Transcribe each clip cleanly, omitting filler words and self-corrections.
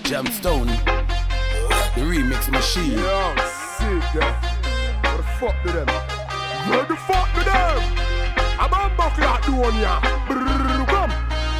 Jamstone, the remix machine. Yo, sick, yeah. What the fuck to them? What the fuck to them? I'm a buckle at the one, yeah. Brrrr, come.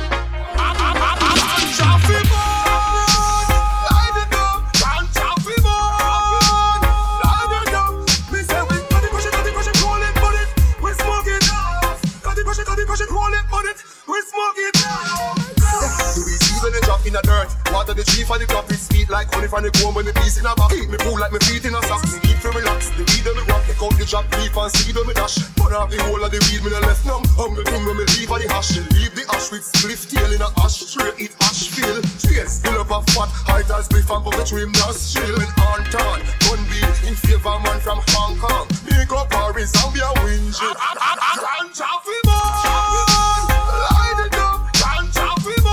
I'm Chaffee Boy. Light it up. I'm Chaffee Boy. Light it up. Me say we got the cushion, roll it, put it. We smoke it up. Got the cushion, roll it, put it. We smoke it up. Do we see when they drop in the dirt? Water the tree for the crop, it's sweet like honey from the comb when the piece in a back. Keep me cool like me feet in a socks. Me need to relax, the weed on me rock. Take out the drop, leaf and seed on me dash. Burn off the whole of the weed, me no left numb. Hungry thing when me leave for the hash. Leave the ash with spliff tail in a ash. Straight eat ash fill. Cheers, fill up a fat. Height as spliff and puppet trim nostril. When on turn, gun beat in favor man from Hong Kong. Make up Paris, Zambia, Windsor. I'm Chaffee Boy. Light it up. I'm Chaffee Boy.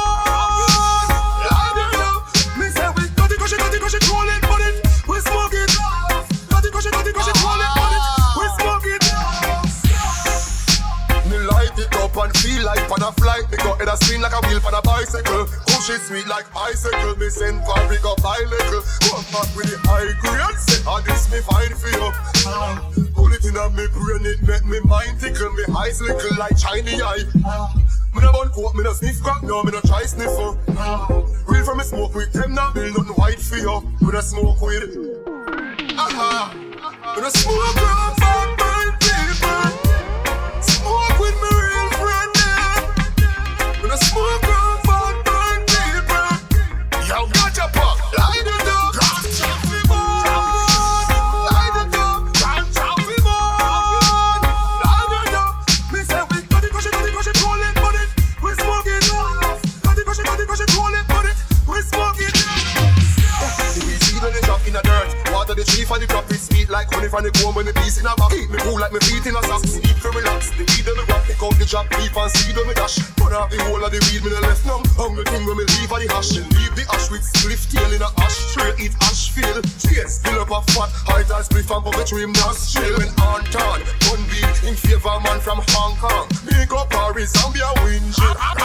Got the cushion, roll it, put it. We smoke it up. Got the cushion, roll it, put it. We smoke it up. Me light it up and feel like on a flight. Me got it a spin like a wheel on a bicycle. Push it sweet like icicle. Me send for big up high little. Come back with the high grade. Say, oh, this me fine for you. Pull it in on me brain, it make me mind tickle. Me eyes little like shiny eye. Me no bun coke, me no sniff crack, no, me no try sniffer. Real from me smoke with them, now build nothing white for you. Me no smoke with aha. Me no smoke with bad mind people. Smoke with me real friend them. Me no smoke with bad mind people. Yo, got your pop, light it up. Chaffee Boy, light it up. Chaffee Boy, light it up. Me say we got the cushion, roll it. We smoke it up. Got the cushion, roll it, put it. We smoke it up. The weed seed when they drop in the dirt. Water the tree for the crop, it's sweet like honey from the comb when the piece in a back. Keep me cool like me feet in a socks. Me need to relax, the weed on me rock. Take out the drop, leaf and seed on me dash. Burn off the whole of the weed, me no left numb. Hungry thing when me leave for the hash. Leave the ash with spliff tail in a ash. Straight eat ash fill. Cheers, fill up a fat. Height as spliff and puppet trim nostril. When on turn, gun beat in favor man from Hong Kong. Make up Paris, Zambia, Windsor.